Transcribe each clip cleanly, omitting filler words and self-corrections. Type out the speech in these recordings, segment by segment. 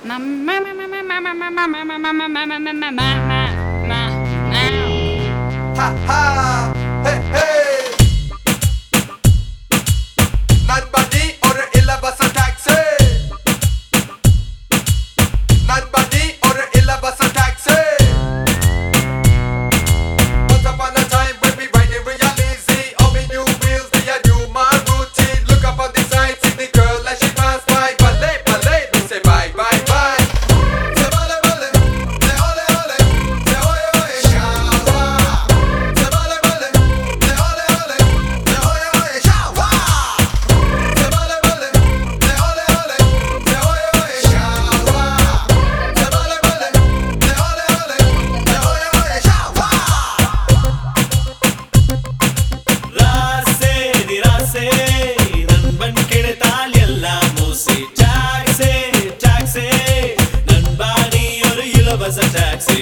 Ha ha, hey hey. Nobody or illa bus a taxi. Nobody or illa bus a taxi. Once upon a time when we riding real easy, all me new wheels, they a new my routine. Look up on the side, see the girl as she pass by. Ballet, ballet, we say bye, bye, bye. Say ballet, ballet, say ole, ole, say oye, oye, shawa. Say ballet, ballet, say ole, ole, say oye, oye, shawa. Say ballet, ballet, say ole, ole, say oye, oye, shawa. Say ballet, ballet, say ole, ole, say oye, oye, shawa. ராசே நிராசே நண்பன் கிடைத்தால் எல்லாம் மூசி taxi taxi நண்பா நீ ஒரு இலவச taxi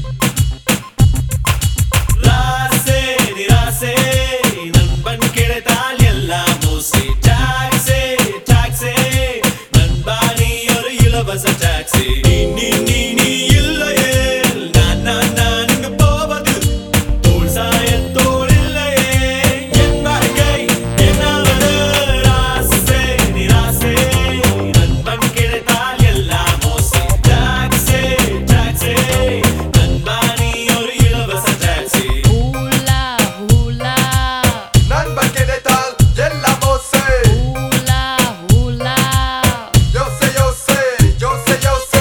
ராசே நிராசே நண்பன் கிடைத்தால் எல்லாம் மூசி டாக்ஸி டாக்ஸி நண்பா நீ ஒரு இலவச டாக்ஸி நீ இல்லையே நான் இங்கு போவது தோள் சாயத்தோள் இல்லையே என் வாழ்க்கை என்னாவது ராசே நிராசே நண்பன் கிடைத்தால் எல்லாம் மோசி டாக்ஸி டாக்ஸி நண்பா நீ ஒரு இலவச டாக்ஸி Hula, hula, நண்பன் கிடைத்தால் எல்லாம் மோசே. hula, hula. யோசே யோசே யோசே யோசே.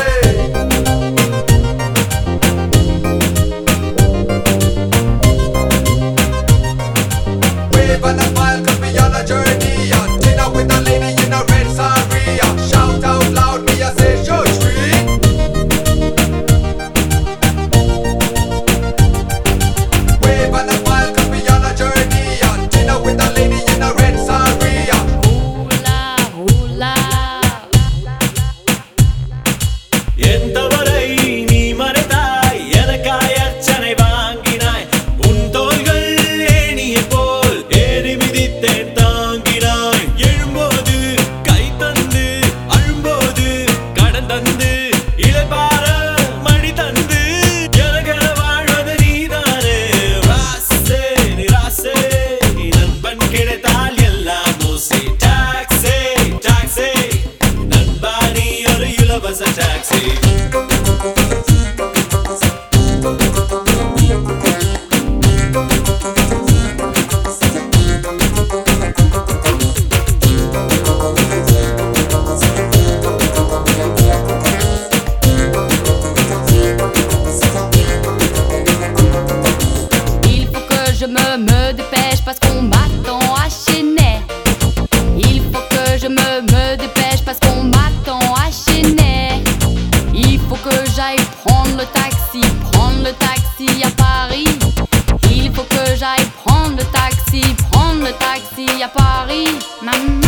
Wave and a smile 'cause we on a journey. Dinner with a lady in a red saria. Shout out loud, me a say show street. Wave and a smile 'cause we on a journey. Dinner with a lady in a red saria. Hula, hula. என் தவறை நீ மறைத்தாய் எனக்காய் அர்ச்சனை வாங்கினாய் உன் தோள்கள் ஏணியை போல் ஏறி மிதித்தேன் தாங்கினாய் எழும்போது கை தந்து அழும்போது கடன் தந்து இளைப்பாற மணி தந்து எனக்கென வாழ்வது நீதானே ராசே நிராசே நண்பன் கிடைத்தால் எல்லாம் மூசி டாக்ஸி டாக்ஸி நண்பா நீ ஒரு இலவச taxi Il faut que je me dépêche parce qu'on m'attend à Chennai. Il faut que je me dépêche parce qu'on m'attend à Chennai. Il faut que j'aille prendre le taxi à Paris. Il faut que j'aille prendre le taxi à Paris.